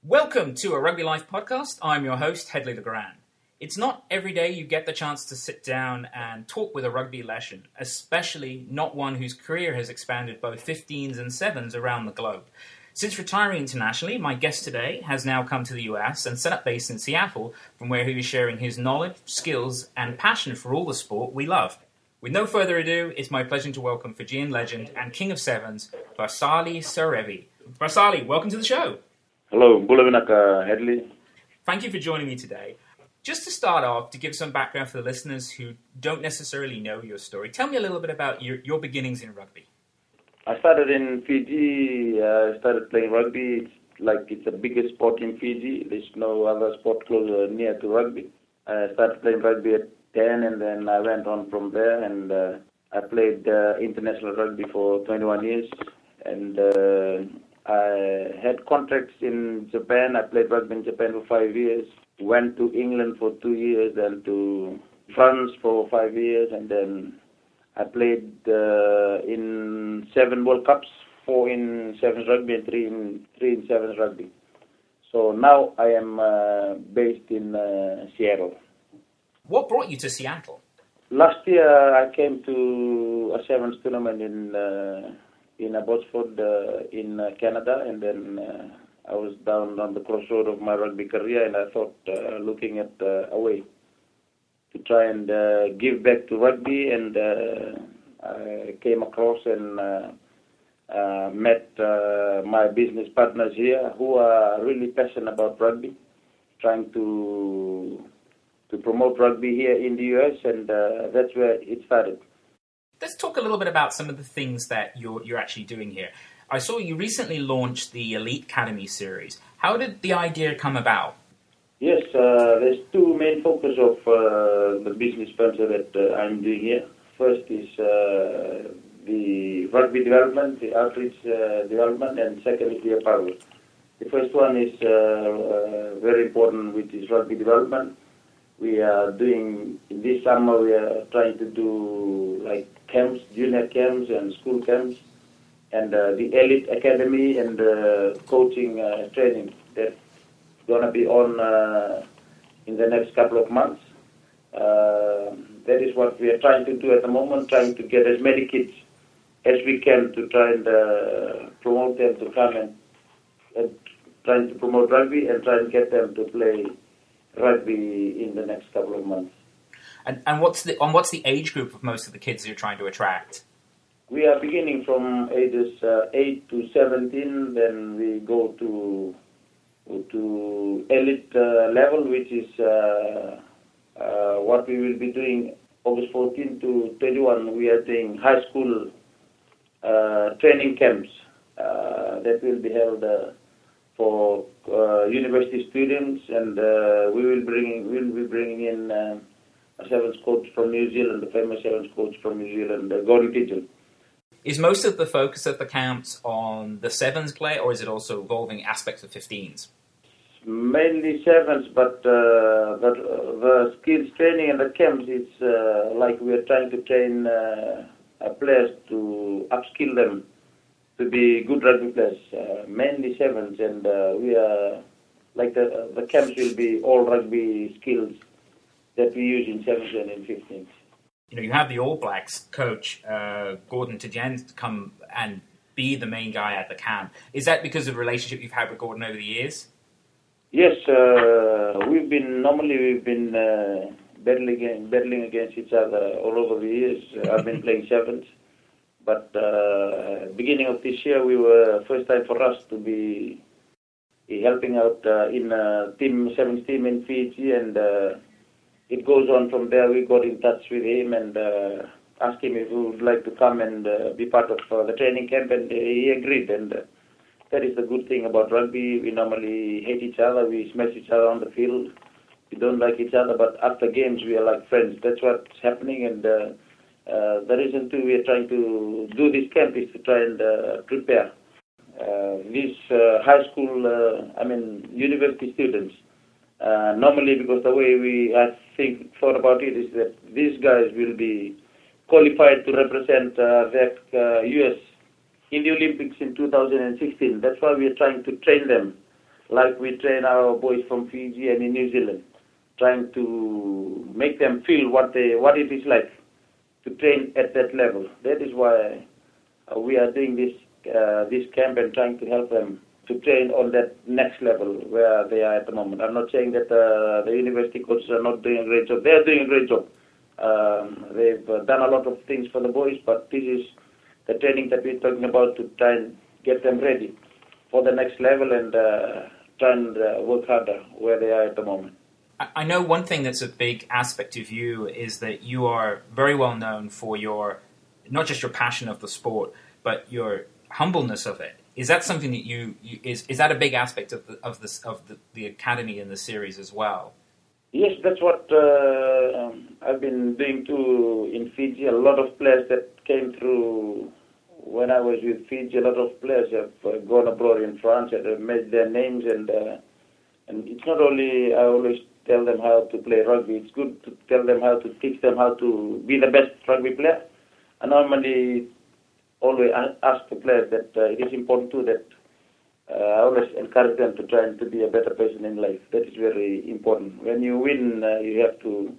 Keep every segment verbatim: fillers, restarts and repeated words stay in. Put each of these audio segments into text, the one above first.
Welcome to a Rugby Life podcast. I'm your host, Hedley Legrand. It's not every day you get the chance to sit down and talk with a rugby legend, especially not one whose career has expanded both fifteens and sevens around the globe. Since retiring internationally, my guest today has now come to the U S and set up base in Seattle, from where he is sharing his knowledge, skills, and passion for all the sport we love. With no further ado, it's my pleasure to welcome Fijian legend and King of Sevens, Vasali Sarevi. Vasali, welcome to the show. Hello, Bulavinaka Hedley. Thank you for joining me today. Just to start off, to give some background for the listeners who don't necessarily know your story, tell me a little bit about your, your beginnings in rugby. I started in Fiji. I uh, started playing rugby. It's like it's the biggest sport in Fiji. There's no other sport closer near to rugby. I started playing rugby at ten, and then I went on from there, and uh, I played uh, international rugby for twenty-one years, and uh, I had contracts in Japan. I played rugby in Japan for five years. Went to England for two years, then to France for five years, and then I played uh, in seven World Cups, four in sevens rugby and three in three in sevens rugby. So now I am uh, based in uh, Seattle. What brought you to Seattle? Last year I came to a sevens tournament in uh, in Abbotsford uh, in uh, Canada, and then uh, I was down on the crossroad of my rugby career, and I thought, uh, looking at uh, a way to try and uh, give back to rugby, and uh, I came across and uh, uh, met uh, my business partners here who are really passionate about rugby, trying to to promote rugby here in the U S, and uh, that's where it started. Let's talk a little bit about some of the things that you're you're actually doing here. I saw you recently launched the Elite Academy series. How did the idea come about? Yes, uh, there's two main focus of uh, the business venture that uh, I'm doing here. First is uh, the rugby development, the outreach uh, development, and second is the apparel. The first one is uh, uh, very important, which is rugby development. We are doing, this summer we are trying to do like camps, junior camps and school camps, and uh, the Elite Academy and uh, coaching uh, training that's going to be on uh, in the next couple of months. Uh, that is what we are trying to do at the moment, trying to get as many kids as we can to try and uh, promote them to come and, and trying to promote rugby and try and get them to play rugby in the next couple of months. And and what's the on what's the age group of most of the kids you're trying to attract? We are beginning from ages uh, eight to seventeen, then we go to to elite uh, level, which is uh, uh, what we will be doing August fourteenth to twenty-one. We are doing high school uh, training camps uh, that will be held uh, for uh, university students, and uh, we will bring we will be bringing in uh, a sevens coach from New Zealand, the famous sevens coach from New Zealand, uh, Gordon Pigeon. Is most of the focus of the camps on the sevens play, or is it also involving aspects of fifteens? Mainly sevens, but uh, the, the skills training and the camps, it's uh, like we are trying to train uh, players to upskill them to be good rugby players. Uh, mainly sevens, and uh, we are like the the camps will be all rugby skills that we use in sevens and in fifteens. You know, you have the All Blacks coach, uh, Gordon Tidjane, come and be the main guy at the camp. Is that because of the relationship you've had with Gordon over the years? Yes, uh, we've been, normally we've been uh, battling, battling against each other all over the years. I've been playing sevens, but uh, beginning of this year, we were, first time for us to be helping out uh, in a team, sevens team in Fiji, and uh, it goes on from there. We got in touch with him and uh, asked him if he would like to come and uh, be part of uh, the training camp, and he agreed. And uh, that is the good thing about rugby. We normally hate each other. We smash each other on the field. We don't like each other, but after games we are like friends. That's what's happening. And uh, uh, the reason too we are trying to do this camp is to try and uh, prepare uh, these uh, high school, uh, I mean university students. Uh, normally, because the way we I think thought about it is that these guys will be qualified to represent uh, the uh, U S in the Olympics in two thousand sixteen. That's why we are trying to train them like we train our boys from Fiji and in New Zealand, trying to make them feel what they what it is like to train at that level. That is why uh, we are doing this uh, this camp and trying to help them to train on that next level where they are at the moment. I'm not saying that uh, the university coaches are not doing a great job. They are doing a great job. Um, they've uh, done a lot of things for the boys, but this is the training that we're talking about to try and get them ready for the next level and uh, try and uh, work harder where they are at the moment. I know one thing that's a big aspect of you is that you are very well known for your, not just your passion of the sport, but your humbleness of it. Is that something that you, you is is that a big aspect of the of this of the, the academy in the series as well? Yes, that's what uh, um, I've been doing too in Fiji. A lot of players that came through when I was with Fiji, a lot of players have uh, gone abroad in France and have made their names. And uh, and it's not only I always tell them how to play rugby. It's good to tell them how to teach them how to be the best rugby player. I normally always ask the players that uh, it is important too that uh, I always encourage them to try and to be a better person in life. That is very important. When you win, uh, you have to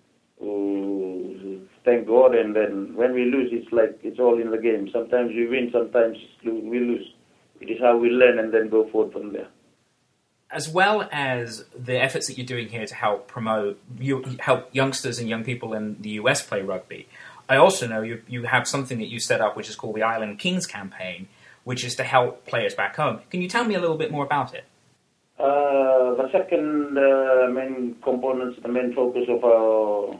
uh, thank God, and then when we lose, it's like it's all in the game. Sometimes we win, sometimes we lose. It is how we learn and then go forward from there. As well as the efforts that you're doing here to help promote, you help youngsters and young people in the U S play rugby, I also know you you have something that you set up which is called the Island Kings campaign, which is to help players back home. Can you tell me a little bit more about it? Uh, the second uh, main component, the main focus of our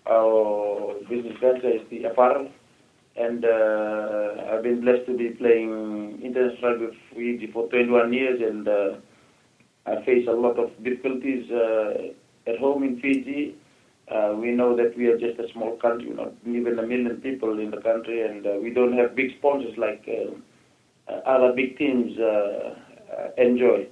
our business venture is the apparel. And uh, I've been blessed to be playing international rugby for Fiji for twenty-one years, and uh, I face a lot of difficulties uh, at home in Fiji. Uh, we know that we are just a small country, not even a million people in the country, and uh, we don't have big sponsors like uh, uh, other big teams uh, uh, enjoy.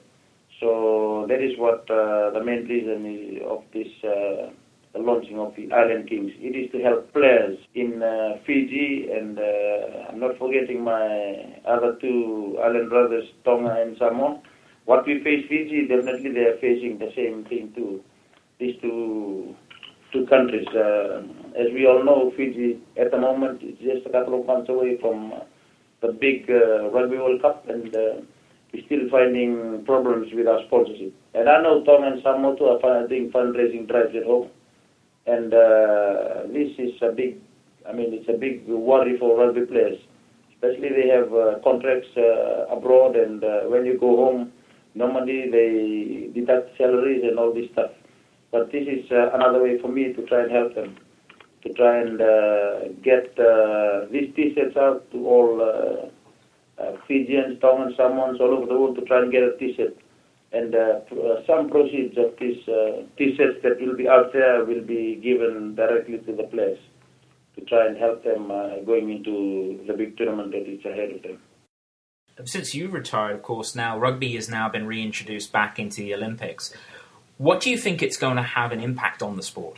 So that is what uh, the main reason is of this uh, the launching of the Island Kings. It is to help players in uh, Fiji, and uh, I'm not forgetting my other two island brothers, Tonga and Samoa. What we face Fiji, definitely they are facing the same thing too. These two two countries. Uh, as we all know, Fiji at the moment is just a couple of months away from uh, the big uh, Rugby World Cup, and uh, we're still finding problems with our sponsorship. And I know Tonga and Samoa too are doing fundraising drives at home. And uh, this is a big, I mean, it's a big worry for rugby players. Especially they have uh, contracts uh, abroad, and uh, when you go home, normally they deduct salaries and all this stuff. But this is uh, another way for me to try and help them, to try and uh, get uh, these T-shirts out to all uh, uh, Fijians, Tongans, Samoans all over the world, to try and get a T-shirt. And uh, uh, some proceeds of these uh, T-shirts that will be out there will be given directly to the players to try and help them uh, going into the big tournament that is ahead of them. Since you've retired, of course, now rugby has now been reintroduced back into the Olympics. What do you think it's going to have an impact on the sport?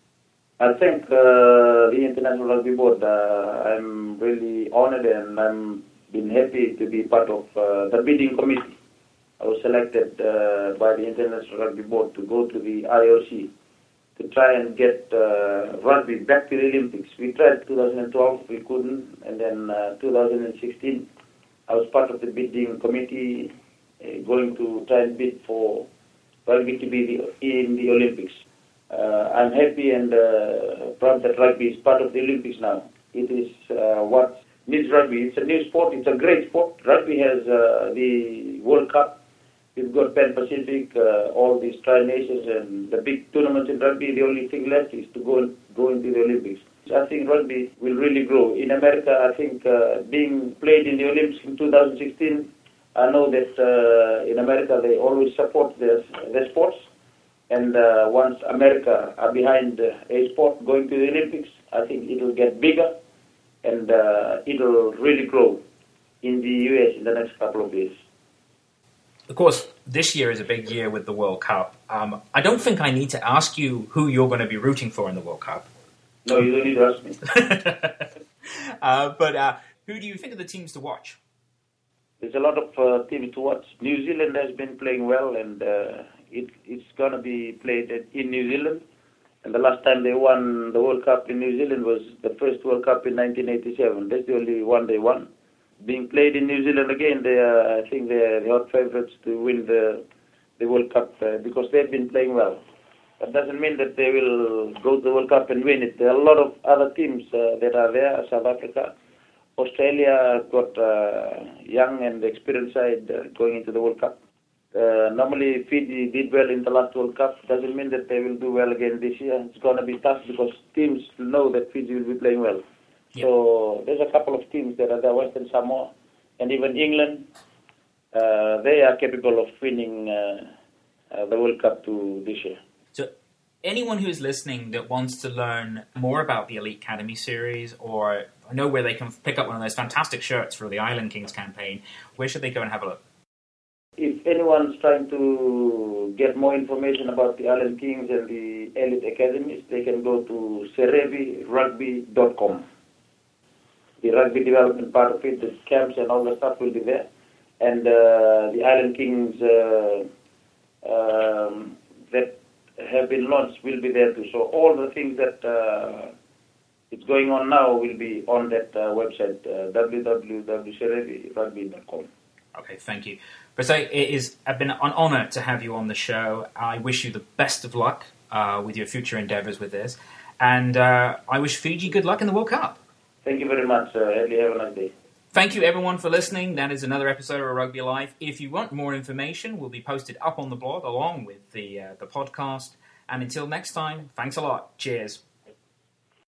I think uh, the International Rugby Board, uh, I'm really honored and I'm been happy to be part of uh, the bidding committee. I was selected uh, by the International Rugby Board to go to the I O C to try and get uh, rugby back to the Olympics. We tried twenty twelve, we couldn't, and then uh, two thousand sixteen, I was part of the bidding committee uh, going to try and bid for rugby to be the, in the Olympics. Uh, I'm happy and uh, proud that rugby is part of the Olympics now. It is uh, what needs rugby. It's a new sport. It's a great sport. Rugby has uh, the World Cup. We've got Pan Pacific, uh, all these tri-nations and the big tournaments in rugby. The only thing left is to go go into the Olympics. So I think rugby will really grow. In America, I think uh, being played in the Olympics in two thousand sixteen, I know that uh, in America they always support their, their sports. And uh, once America are behind uh, a sport going to the Olympics, I think it will get bigger and uh, it will really grow in the U S in the next couple of years. Of course, this year is a big year with the World Cup. Um, I don't think I need to ask you who you're going to be rooting for in the World Cup. No, you don't need to ask me. uh, but uh, who do you think are the teams to watch? there's a lot of uh, T V to watch. New Zealand has been playing well, and uh, it, it's going to be played in New Zealand. And the last time they won the World Cup in New Zealand was the first World Cup in nineteen eighty-seven. That's the only one they won. Being played in New Zealand again, they are, I think they are the hot favorites to win the the World Cup uh, because they've been playing well. That doesn't mean that they will go to the World Cup and win it. There are a lot of other teams uh, that are there. South Africa, Australia got uh, young and experienced side uh, going into the World Cup. Uh, normally, Fiji did well in the last World Cup. Doesn't mean that they will do well again this year. It's going to be tough because teams know that Fiji will be playing well. Yep. So there's a couple of teams that are there, Western Samoa and even England. Uh, they are capable of winning uh, uh, the World Cup to this year. So anyone who is listening that wants to learn more about the Elite Academy series or know where they can pick up one of those fantastic shirts for the Island Kings campaign, where should they go and have a look? If anyone's trying to get more information about the Island Kings and the Elite Academies, they can go to serevi rugby dot com. The rugby development part of it, the camps and all the stuff will be there. And uh, the Island Kings uh, um, that have been launched will be there too. So all the things that uh, it's going on now will be on that uh, website, uh, w w w dot serevi rugby dot com. Okay, thank you. Briseis, it has been an honour to have you on the show. I wish you the best of luck uh, with your future endeavours with this. And uh, I wish Fiji good luck in the World Cup. Thank you very much. Uh, have a nice day. Thank you, everyone, for listening. That is another episode of Rugby Life. If you want more information, we'll be posted up on the blog along with the uh, the podcast. And until next time, thanks a lot. Cheers.